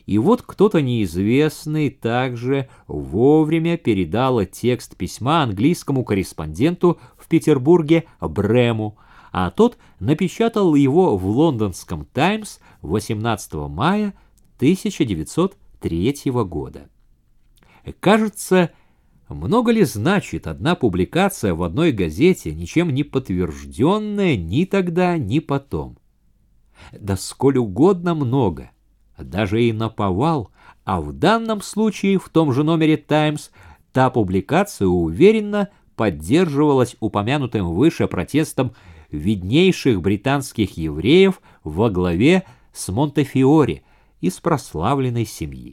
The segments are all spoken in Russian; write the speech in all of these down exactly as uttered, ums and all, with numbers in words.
И вот кто-то неизвестный также вовремя передал текст письма английскому корреспонденту в Петербурге Брему, а тот напечатал его в лондонском «Таймс» восемнадцатого мая тысяча девятьсот третьего года. Кажется, много ли значит одна публикация в одной газете, ничем не подтвержденная ни тогда, ни потом? Да сколь угодно много, даже и наповал, а в данном случае в том же номере «Таймс» та публикация уверенно поддерживалась упомянутым выше протестом виднейших британских евреев во главе с Монтефиоре из прославленной семьи.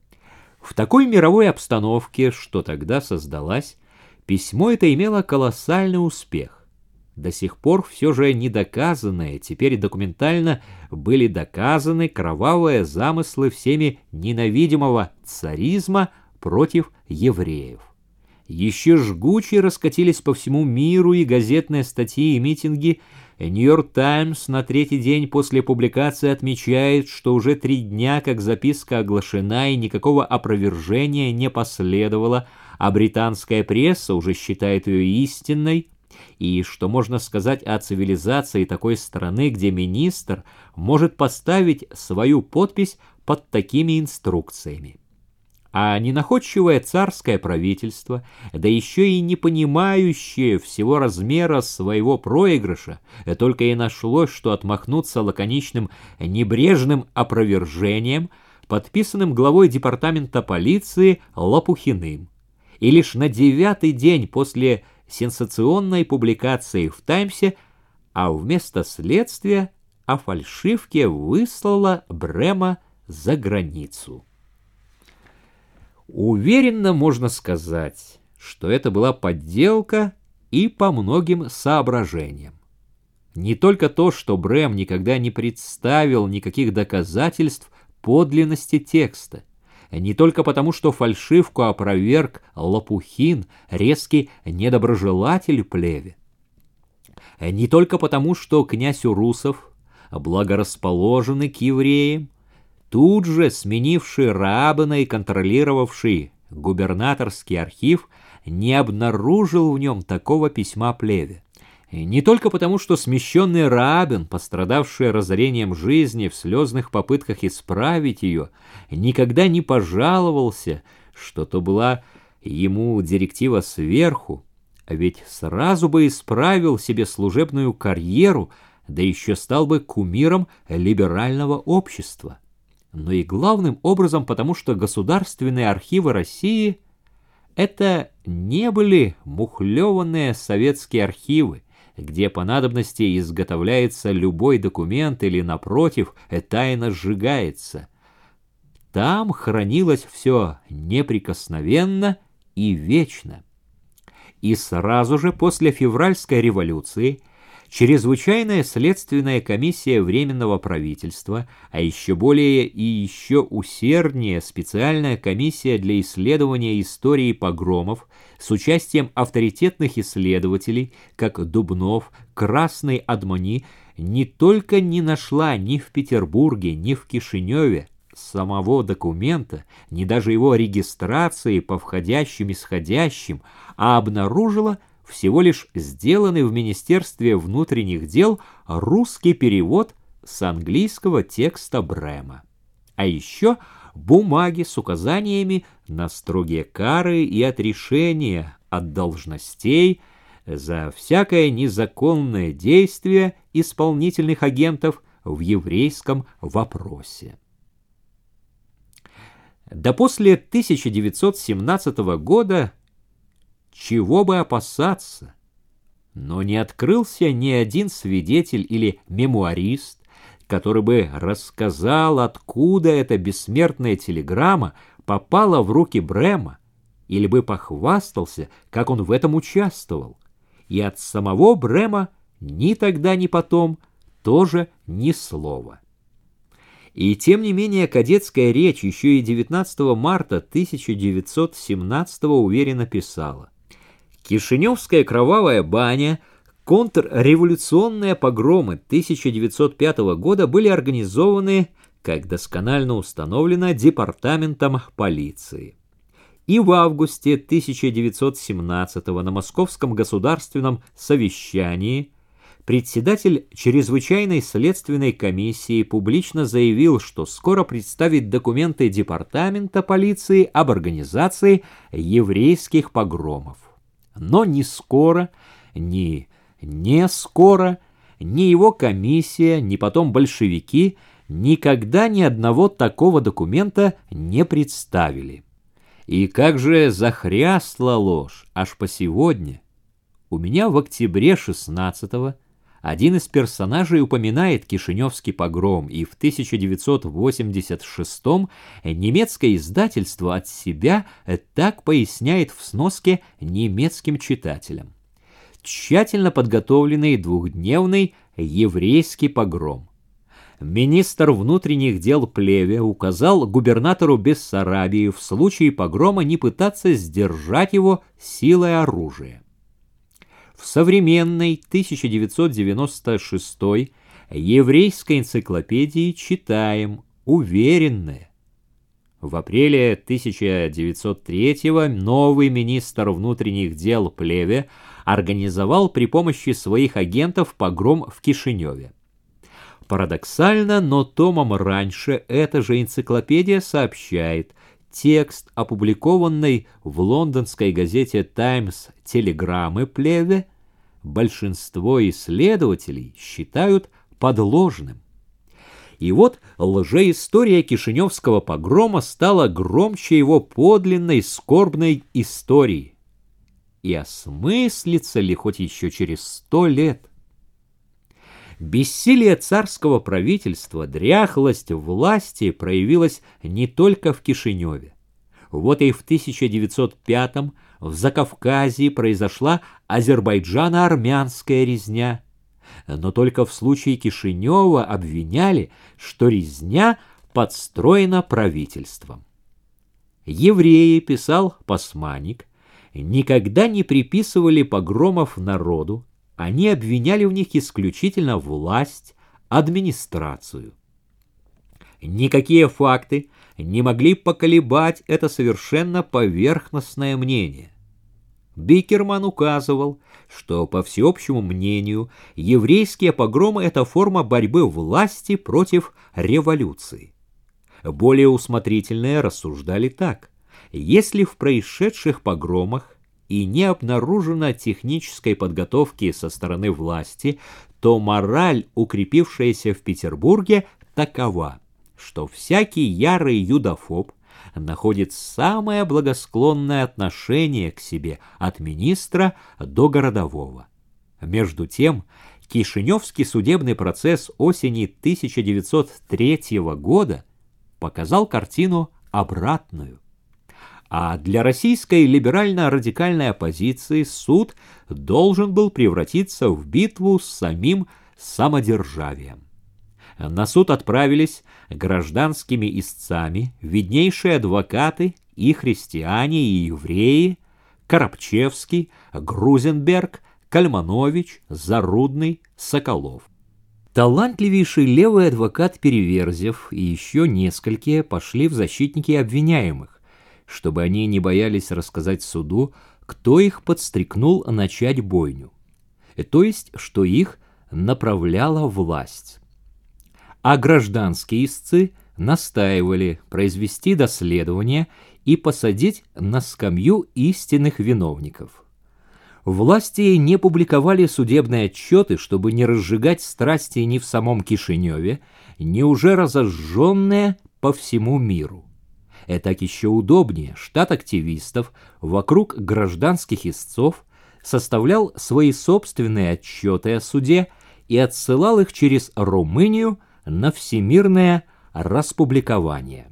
В такой мировой обстановке, что тогда создалась, письмо это имело колоссальный успех. До сих пор все же недоказанные, теперь документально были доказаны кровавые замыслы всеми ненавидимого царизма против евреев. Еще жгуче раскатились по всему миру и газетные статьи и митинги. «Нью-Йорк Таймс» на третий день после публикации отмечает, что уже три дня как записка оглашена и никакого опровержения не последовало, а британская пресса уже считает ее истинной, и что можно сказать о цивилизации такой страны, где министр может поставить свою подпись под такими инструкциями. А ненаходчивое царское правительство, да еще и не понимающее всего размера своего проигрыша, только и нашлось, что отмахнуться лаконичным небрежным опровержением, подписанным главой департамента полиции Лопухиным. И лишь на девятый день после сенсационной публикации в «Таймсе», а вместо следствия о фальшивке выслала Брема за границу. Уверенно можно сказать, что это была подделка и по многим соображениям. Не только то, что Брем никогда не представил никаких доказательств подлинности текста, не только потому, что фальшивку опроверг Лопухин, резкий недоброжелатель плеве, не только потому, что князь Урусов, благорасположенный к евреям, тут же сменивший Раабана и контролировавший губернаторский архив, не обнаружил в нем такого письма плеве. И не только потому, что смещенный Раабин, пострадавший разорением жизни в слезных попытках исправить ее, никогда не пожаловался, что то была ему директива сверху, а ведь сразу бы исправил себе служебную карьеру, да еще стал бы кумиром либерального общества. Но и главным образом потому, что государственные архивы России — это не были мухлеванные советские архивы, где по надобности изготовляется любой документ или, напротив, тайно сжигается. Там хранилось все неприкосновенно и вечно. И сразу же после февральской революции Чрезвычайная следственная комиссия Временного правительства, а еще более и еще усерднее специальная комиссия для исследования истории погромов с участием авторитетных исследователей, как Дубнов, Красный Адмони, не только не нашла ни в Петербурге, ни в Кишиневе самого документа, ни даже его регистрации по входящим и сходящим, а обнаружила всего лишь сделанный в Министерстве внутренних дел русский перевод с английского текста Брема. А еще бумаги с указаниями на строгие кары и отрешения от должностей за всякое незаконное действие исполнительных агентов в еврейском вопросе. Да после тысяча девятьсот семнадцатого года чего бы опасаться? Но не открылся ни один свидетель или мемуарист, который бы рассказал, откуда эта бессмертная телеграмма попала в руки Брема, или бы похвастался, как он в этом участвовал. И от самого Брема ни тогда, ни потом тоже ни слова. И тем не менее кадетская речь еще и девятнадцатого марта тысяча девятьсот семнадцатого уверенно писала: Кишиневская кровавая баня, контрреволюционные погромы тысяча девятьсот пятого года были организованы как досконально установлено департаментом полиции. И в августе тысяча девятьсот семнадцатого на Московском государственном совещании председатель чрезвычайной следственной комиссии публично заявил, что скоро представит документы департамента полиции об организации еврейских погромов. Но ни скоро, ни не скоро, ни его комиссия, ни потом большевики никогда ни одного такого документа не представили. И как же захрясла ложь аж по сегодня. У меня в октябре шестнадцатого один из персонажей упоминает Кишиневский погром, и в тысяча девятьсот восемьдесят шестом немецкое издательство от себя так поясняет в сноске немецким читателям. Тщательно подготовленный двухдневный еврейский погром. Министр внутренних дел Плеве указал губернатору Бессарабии в случае погрома не пытаться сдержать его силой оружия. В современной тысяча девятьсот девяносто шестой еврейской энциклопедии читаем уверенное. В апреле тысяча девятьсот третьего новый министр внутренних дел Плеве организовал при помощи своих агентов погром в Кишиневе. Парадоксально, но томом раньше эта же энциклопедия сообщает, текст, опубликованный в лондонской газете «Таймс» телеграммы Плеве, большинство исследователей считают подложным. И вот лжеистория Кишиневского погрома стала громче его подлинной скорбной истории. И осмыслится ли хоть еще через сто лет? Бессилие царского правительства, дряхлость власти проявилась не только в Кишиневе. Вот и в тысяча девятьсот пятом в Закавказье произошла азербайджано-армянская резня. Но только в случае Кишинева обвиняли, что резня подстроена правительством. Евреи, писал Пасманик, никогда не приписывали погромов народу, они обвиняли в них исключительно власть, администрацию. Никакие факты не могли поколебать это совершенно поверхностное мнение. Бикерман указывал, что, по всеобщему мнению, еврейские погромы – это форма борьбы власти против революции. Более усмотрительные рассуждали так: если в происшедших погромах и не обнаружено технической подготовки со стороны власти, то мораль, укрепившаяся в Петербурге, такова, что всякий ярый юдофоб находит самое благосклонное отношение к себе от министра до городового. Между тем, Кишиневский судебный процесс осени тысяча девятьсот третьего года показал картину обратную. А для российской либерально-радикальной оппозиции суд должен был превратиться в битву с самим самодержавием. На суд отправились гражданскими истцами виднейшие адвокаты и христиане, и евреи: Коробчевский, Грузенберг, Кальманович, Зарудный, Соколов. Талантливейший левый адвокат Переверзев и еще несколькие пошли в защитники обвиняемых, чтобы они не боялись рассказать суду, кто их подстрекнул начать бойню, то есть, что их направляла власть. А гражданские истцы настаивали произвести доследование и посадить на скамью истинных виновников. Власти не публиковали судебные отчеты, чтобы не разжигать страсти ни в самом Кишиневе, ни уже разожженные по всему миру. И так еще удобнее, штат активистов вокруг гражданских истцов составлял свои собственные отчеты о суде и отсылал их через Румынию на всемирное распубликование.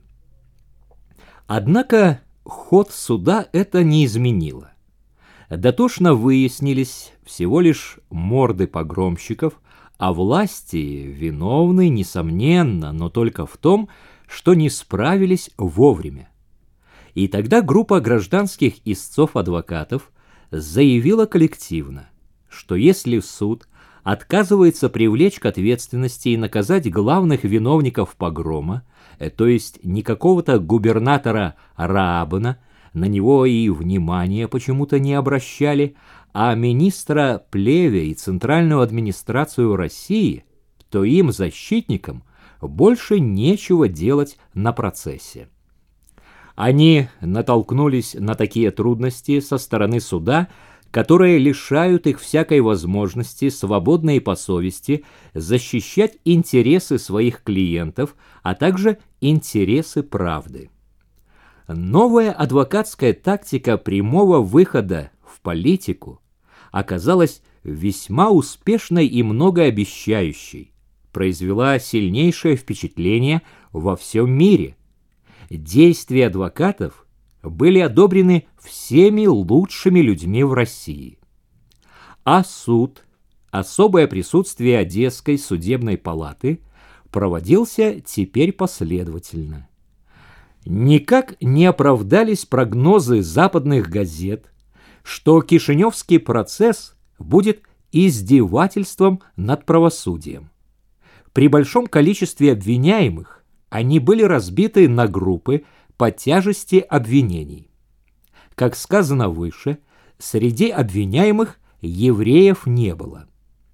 Однако ход суда это не изменило. Дотошно выяснились всего лишь морды погромщиков, а власти виновны, несомненно, но только в том, что не справились вовремя. И тогда группа гражданских истцов-адвокатов заявила коллективно, что если суд отказывается привлечь к ответственности и наказать главных виновников погрома, э, то есть не какого-то губернатора Раабана, на него и внимания почему-то не обращали, а министра Плеве и Центральную администрацию России, то им, защитникам, больше нечего делать на процессе. Они натолкнулись на такие трудности со стороны суда, которые лишают их всякой возможности свободно и по совести защищать интересы своих клиентов, а также интересы правды. Новая адвокатская тактика прямого выхода в политику оказалась весьма успешной и многообещающей, произвела сильнейшее впечатление во всем мире. Действия адвокатов были одобрены всеми лучшими людьми в России. А суд, особое присутствие Одесской судебной палаты, проводился теперь последовательно. Никак не оправдались прогнозы западных газет, что Кишиневский процесс будет издевательством над правосудием. При большом количестве обвиняемых они были разбиты на группы по тяжести обвинений. Как сказано выше, среди обвиняемых евреев не было.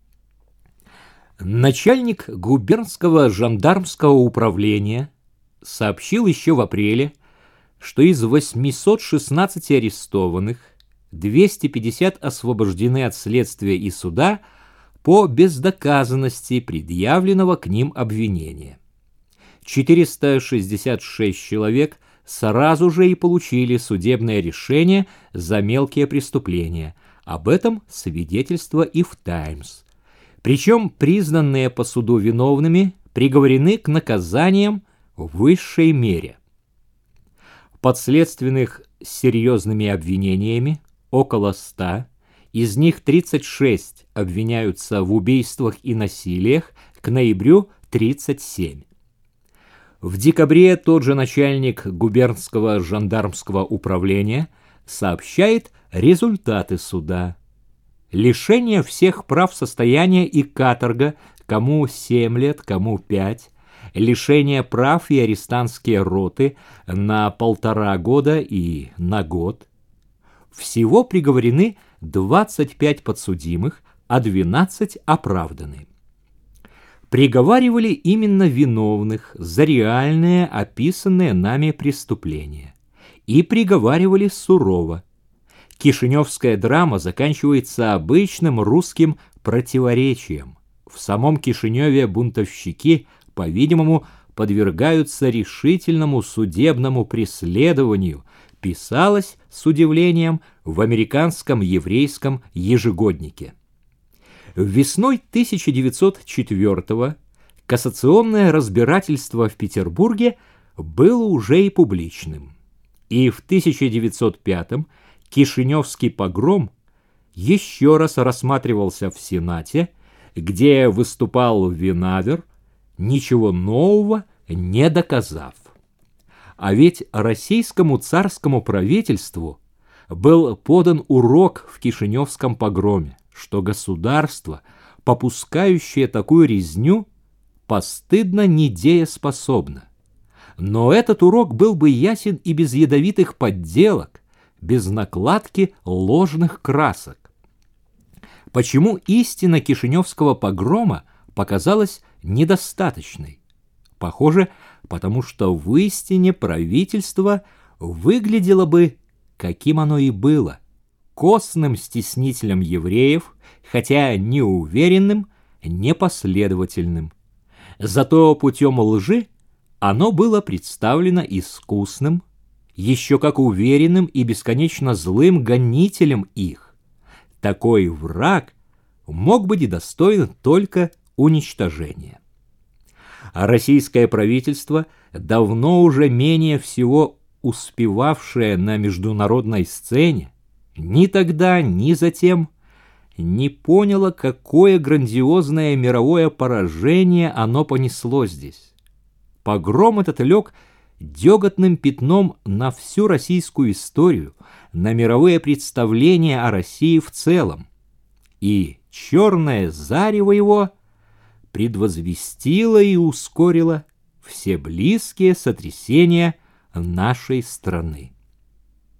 Начальник губернского жандармского управления сообщил еще в апреле, что из восьмисот шестнадцати арестованных двести пятьдесят освобождены от следствия и суда по бездоказанности предъявленного к ним обвинения. четыреста шестьдесят шесть человек сразу же и получили судебное решение за мелкие преступления. Об этом свидетельство и в «Таймс». Причем признанные по суду виновными приговорены к наказаниям в высшей мере. Подследственных с серьезными обвинениями около ста, из них тридцать шесть обвиняются в убийствах и насилиях, к ноябрю тридцать семь. В декабре тот же начальник губернского жандармского управления сообщает результаты суда. Лишение всех прав состояния и каторга, кому семь лет, кому пять, лишение прав и арестантские роты на полтора года и на год. Всего приговорены двадцать пять подсудимых, а двенадцать оправданы. Приговаривали именно виновных за реальные описанные нами преступления. И приговаривали сурово. Кишиневская драма заканчивается обычным русским противоречием. В самом Кишиневе бунтовщики, по-видимому, подвергаются решительному судебному преследованию, писалось с удивлением в американском еврейском ежегоднике. Весной тысяча девятьсот четвёртого кассационное разбирательство в Петербурге было уже и публичным. И в тысяча девятьсот пятом Кишиневский погром еще раз рассматривался в Сенате, где выступал Винавер, ничего нового не доказав. А ведь российскому царскому правительству был подан урок в Кишиневском погроме, что государство, попускающее такую резню, постыдно недееспособно. Но этот урок был бы ясен и без ядовитых подделок, без накладки ложных красок. Почему истина Кишиневского погрома показалась недостаточной? Похоже, потому что в истине правительство выглядело бы, каким оно и было, косным стеснителем евреев, хотя неуверенным, непоследовательным. Зато путем лжи оно было представлено искусным, еще как уверенным и бесконечно злым гонителем их. Такой враг мог быть достоин только уничтожения. А российское правительство, давно уже менее всего успевавшее на международной сцене, ни тогда, ни затем не поняло, какое грандиозное мировое поражение оно понесло здесь. Погром этот лег деготным пятном на всю российскую историю, на мировые представления о России в целом. И черное зарево его предвозвестило и ускорило все близкие сотрясения нашей страны.